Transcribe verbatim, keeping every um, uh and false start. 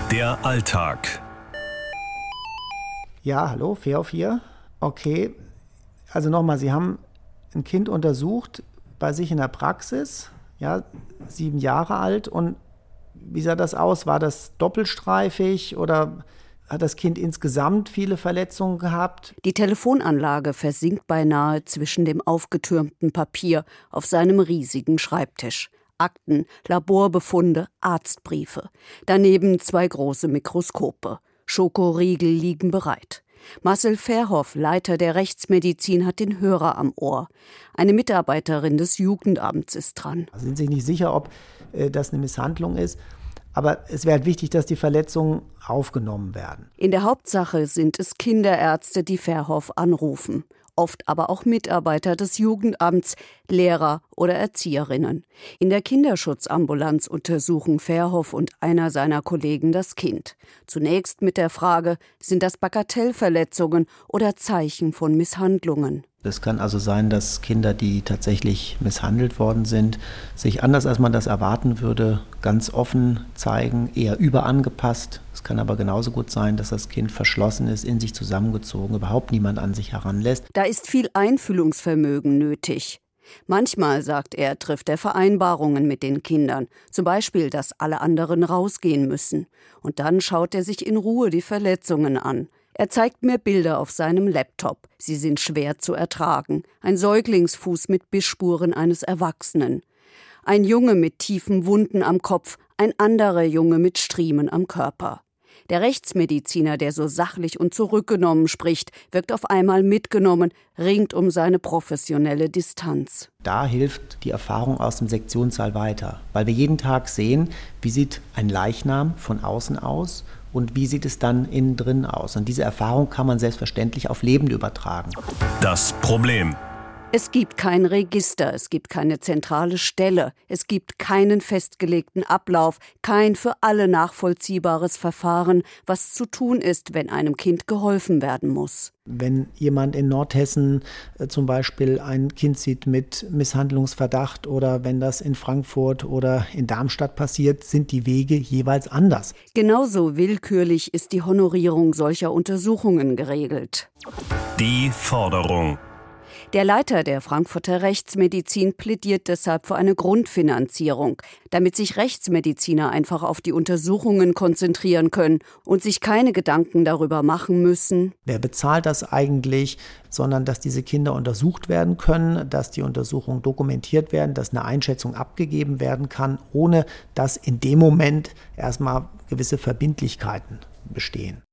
Der Alltag. Ja, hallo, vier auf vier. Okay, also nochmal, Sie haben ein Kind untersucht bei sich in der Praxis, ja, sieben Jahre alt. Und wie sah das aus? War das doppelstreifig oder hat das Kind insgesamt viele Verletzungen gehabt? Die Telefonanlage versinkt beinahe zwischen dem aufgetürmten Papier auf seinem riesigen Schreibtisch. Akten, Laborbefunde, Arztbriefe. Daneben zwei große Mikroskope. Schokoriegel liegen bereit. Marcel Verhoff, Leiter der Rechtsmedizin, hat den Hörer am Ohr. Eine Mitarbeiterin des Jugendamts ist dran. Sie sind sich nicht sicher, ob äh, das eine Misshandlung ist. Aber es wäre halt wichtig, dass die Verletzungen aufgenommen werden. In der Hauptsache sind es Kinderärzte, die Verhoff anrufen. Oft aber auch Mitarbeiter des Jugendamts, Lehrer oder Erzieherinnen. In der Kinderschutzambulanz untersuchen Verhoff und einer seiner Kollegen das Kind. Zunächst mit der Frage, sind das Bagatellverletzungen oder Zeichen von Misshandlungen? Es kann also sein, dass Kinder, die tatsächlich misshandelt worden sind, sich anders als man das erwarten würde, ganz offen zeigen, eher überangepasst. Es kann aber genauso gut sein, dass das Kind verschlossen ist, in sich zusammengezogen, überhaupt niemand an sich heranlässt. Da ist viel Einfühlungsvermögen nötig. Manchmal, sagt er, trifft er Vereinbarungen mit den Kindern. Zum Beispiel, dass alle anderen rausgehen müssen. Und dann schaut er sich in Ruhe die Verletzungen an. Er zeigt mir Bilder auf seinem Laptop. Sie sind schwer zu ertragen. Ein Säuglingsfuß mit Bissspuren eines Erwachsenen. Ein Junge mit tiefen Wunden am Kopf, ein anderer Junge mit Striemen am Körper. Der Rechtsmediziner, der so sachlich und zurückgenommen spricht, wirkt auf einmal mitgenommen, ringt um seine professionelle Distanz. Da hilft die Erfahrung aus dem Sektionssaal weiter, weil wir jeden Tag sehen, wie sieht ein Leichnam von außen aus und wie sieht es dann innen drin aus. Und diese Erfahrung kann man selbstverständlich auf Lebende übertragen. Das Problem. Es gibt kein Register, es gibt keine zentrale Stelle, es gibt keinen festgelegten Ablauf, kein für alle nachvollziehbares Verfahren, was zu tun ist, wenn einem Kind geholfen werden muss. Wenn jemand in Nordhessen äh, zum Beispiel ein Kind sieht mit Misshandlungsverdacht oder wenn das in Frankfurt oder in Darmstadt passiert, sind die Wege jeweils anders. Genauso willkürlich ist die Honorierung solcher Untersuchungen geregelt. Die Forderung. Der Leiter der Frankfurter Rechtsmedizin plädiert deshalb für eine Grundfinanzierung, damit sich Rechtsmediziner einfach auf die Untersuchungen konzentrieren können und sich keine Gedanken darüber machen müssen. Wer bezahlt das eigentlich, sondern dass diese Kinder untersucht werden können, dass die Untersuchungen dokumentiert werden, dass eine Einschätzung abgegeben werden kann, ohne dass in dem Moment erstmal gewisse Verbindlichkeiten bestehen.